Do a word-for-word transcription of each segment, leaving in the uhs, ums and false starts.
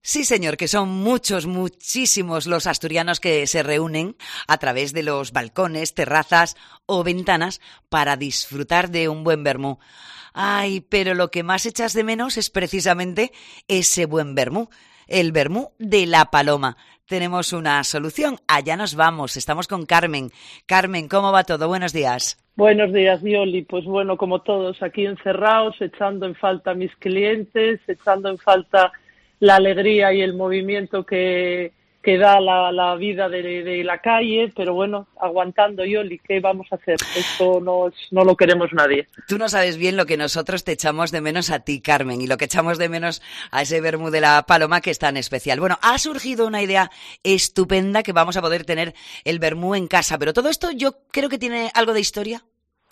Sí, señor, que son muchos, muchísimos los asturianos que se reúnen a través de los balcones, terrazas o ventanas para disfrutar de un buen vermú. Ay, pero lo que más echas de menos es precisamente ese buen vermú, el vermú de La Paloma. Tenemos una solución, allá nos vamos, estamos con Carmen. Carmen, ¿cómo va todo? Buenos días. Buenos días, Yoli. Pues bueno, como todos, aquí encerrados, echando en falta a mis clientes, echando en falta la alegría y el movimiento que, que da la, la vida de, de la calle, pero bueno, aguantando, Yoli, ¿qué vamos a hacer? Esto no, es, no lo queremos nadie. Tú no sabes bien lo que nosotros te echamos de menos a ti, Carmen, y lo que echamos de menos a ese vermú de La Paloma que es tan especial. Bueno, ha surgido una idea estupenda que vamos a poder tener el vermú en casa, pero todo esto yo creo que tiene algo de historia.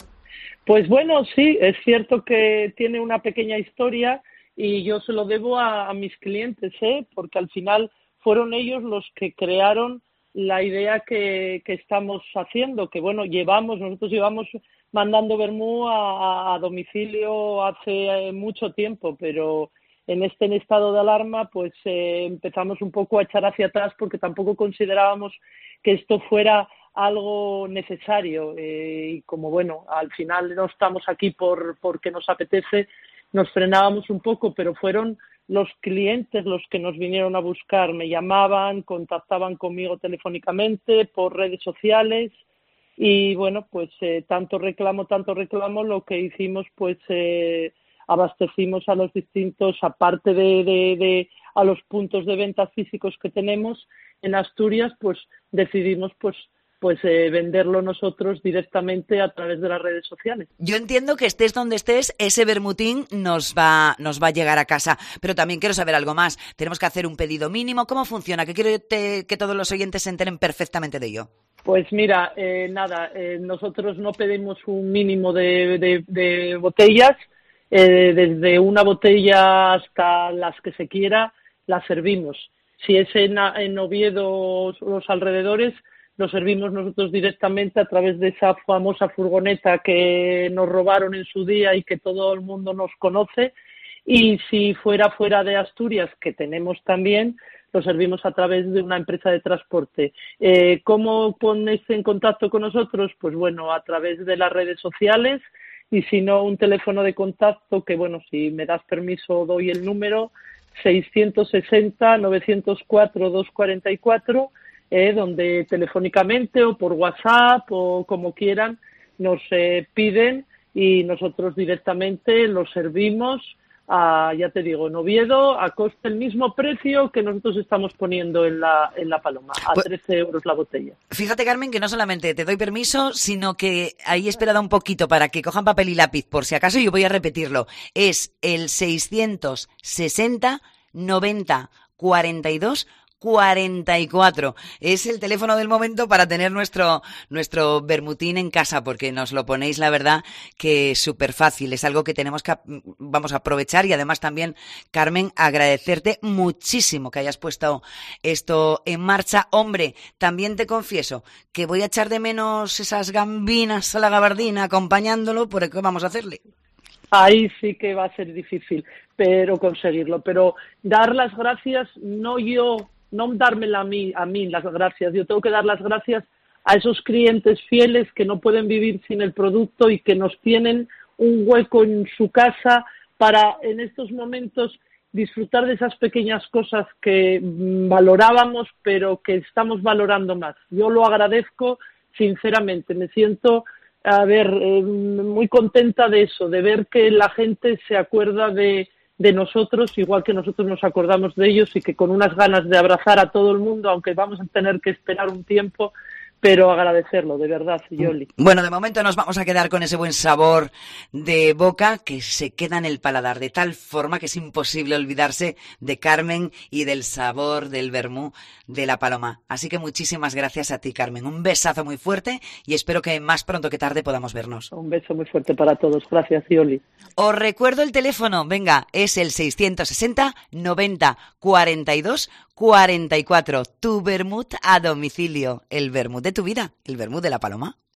Pues bueno, sí, es cierto que tiene una pequeña historia y yo se lo debo a, a mis clientes, ¿eh? Porque al final fueron ellos los que crearon la idea que, que estamos haciendo, que bueno, llevamos, nosotros llevamos mandando vermú a, a domicilio hace mucho tiempo, pero en este estado de alarma pues eh, empezamos un poco a echar hacia atrás porque tampoco considerábamos que esto fuera algo necesario eh, y como bueno, al final no estamos aquí por porque nos apetece, nos frenábamos un poco, pero fueron los clientes los que nos vinieron a buscar, me llamaban, contactaban conmigo telefónicamente, por redes sociales y bueno, pues eh, tanto reclamo, tanto reclamo, lo que hicimos pues eh, abastecimos a los distintos, aparte de, de, de a los puntos de venta físicos que tenemos en Asturias, pues decidimos pues pues eh, venderlo nosotros directamente a través de las redes sociales. Yo entiendo que estés donde estés, ese vermutín nos va, nos va a llegar a casa, pero también quiero saber algo más. Tenemos que hacer un pedido mínimo. ¿Cómo funciona? Que quiero te, que todos los oyentes se enteren perfectamente de ello. Pues mira, eh, nada, eh, nosotros no pedimos un mínimo de, de, de botellas, eh, desde una botella hasta las que se quiera, las servimos. Si es en, en Oviedo o los alrededores, lo servimos nosotros directamente a través de esa famosa furgoneta que nos robaron en su día y que todo el mundo nos conoce. Y si fuera fuera de Asturias, que tenemos también, lo servimos a través de una empresa de transporte. Eh, ¿Cómo pones en contacto con nosotros? Pues bueno, a través de las redes sociales y si no, un teléfono de contacto que, bueno, si me das permiso doy el número seiscientos sesenta, novecientos cuatro, doscientos cuarenta y cuatro, Eh, donde telefónicamente o por WhatsApp o como quieran nos eh, piden y nosotros directamente los servimos a, ya te digo, en Oviedo a coste el mismo precio que nosotros estamos poniendo en la, en la Paloma, a pues, trece euros la botella. Fíjate, Carmen, que no solamente te doy permiso, sino que ahí he esperado un poquito para que cojan papel y lápiz, por si acaso yo voy a repetirlo. Es el seiscientos sesenta, noventa, cuarenta y dos, cuarenta y cuatro. Es el teléfono del momento para tener nuestro nuestro vermutín en casa, porque nos lo ponéis, la verdad, que es súper fácil. Es algo que tenemos que vamos a aprovechar y además también, Carmen, agradecerte muchísimo que hayas puesto esto en marcha. Hombre, también te confieso que voy a echar de menos esas gambinas a la gabardina acompañándolo, ¿por qué vamos a hacerle? Ahí sí que va a ser difícil, pero conseguirlo. Pero dar las gracias, no yo... no dármela a mí, a mí las gracias, yo tengo que dar las gracias a esos clientes fieles que no pueden vivir sin el producto y que nos tienen un hueco en su casa para en estos momentos disfrutar de esas pequeñas cosas que valorábamos pero que estamos valorando más. Yo lo agradezco sinceramente, me siento a ver eh, muy contenta de eso, de ver que la gente se acuerda de de nosotros, igual que nosotros nos acordamos de ellos y que con unas ganas de abrazar a todo el mundo, aunque vamos a tener que esperar un tiempo, pero agradecerlo, de verdad, Yoli. Bueno, de momento nos vamos a quedar con ese buen sabor de boca que se queda en el paladar, de tal forma que es imposible olvidarse de Carmen y del sabor del vermú de La Paloma. Así que muchísimas gracias a ti, Carmen. Un besazo muy fuerte y espero que más pronto que tarde podamos vernos. Un beso muy fuerte para todos. Gracias, Yoli. Os recuerdo el teléfono, venga, es el seiscientos sesenta, noventa, cuarenta y dos, cuarenta y cuatro. Tu vermut a domicilio, el vermut de tu vida, el vermut de La Paloma.